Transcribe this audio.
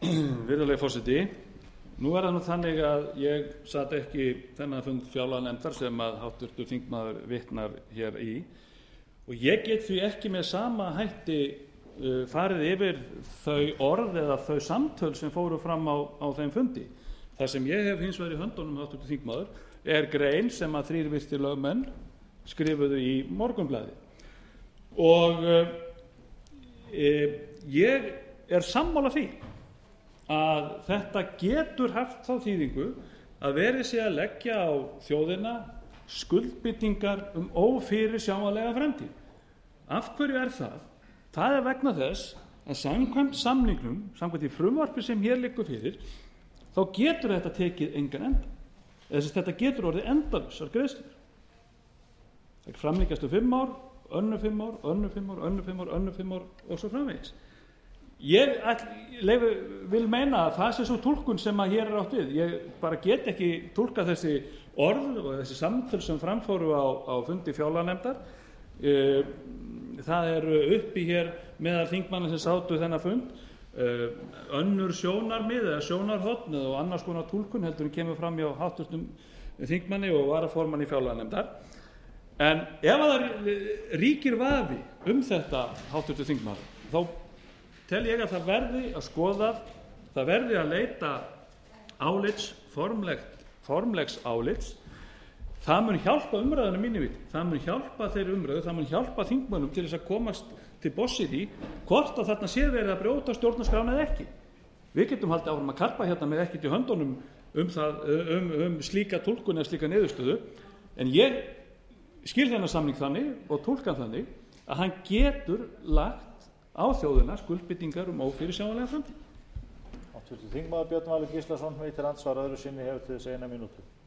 Virðulegi forseti, nú það nú þannig að ég sat ekki þennan fund fjárlaganefndar sem að háttvirtur þingmaður vitnar hér í og ég get því ekki með sama hætti farið yfir þau orð eða þau samtöl sem fóru fram á þeim fundi. Það sem ég hef hins vegar í höndunum, háttvirtur þingmaður, er grein sem að 3 virtir lögmenn skrifuðu í Morgunblaðið og ég er sammála því að þetta getur haft þá þýðingu að verið sé að leggja á þjóðina skuldbindingar ófyrirsjáanlega framtíð. Af hverju er það? Það er vegna þess að samkvæmt samningnum, samkvæmt því frumvarpi sem hér liggur fyrir, þá getur þetta tekið engan enda. Þetta getur orðið endalausar greiðslur. Það framlengjast 5 ár, önnur 5 ár, önnur 5 ár, önnur 5 ár, önnur 5 ár og svo framvegis. Ég vil meina að það sé svo túlkun sem að hér er átt við. Ég bara get ekki túlkað þessi orð og þessi samtöl sem framfóru á fundi fjárlaganefndar. Það eru uppi hér meðal þingmanna sem sátu þennan fund önnur sjónarmið eða sjónarhorn og annars konar túlkun heldur en kemur fram hjá háttvirtum þingmanni og varaformanni fjárlaganefndar. En ef það ríkir vafi þetta, háttvirtur þingmaður, þá tel ég að það verði að skoða, það verði að leita álits, formlegs álits. Það mun hjálpa umræðunum mínu viti, það mun hjálpa þeirri umræðu, það mun hjálpa þingmönnum til þess að komast til botns í því hvort að þarna sé verið að brjóta stjórnarskrána eða ekki. Við getum haldið áfram að karpa hérna með ekkert í höndunum slíka túlkun eða slíka niðurstöðu, en ég skil þennan samning þannig og túlkan þannig að hann getur lagt á þjóðina skuldbindingar ófyrirsjáanlega framtíð. Háttvirtur þingmaður Björn Valur Gíslason veitir andsvar öðru sinni hefur til þess 1 mínútu.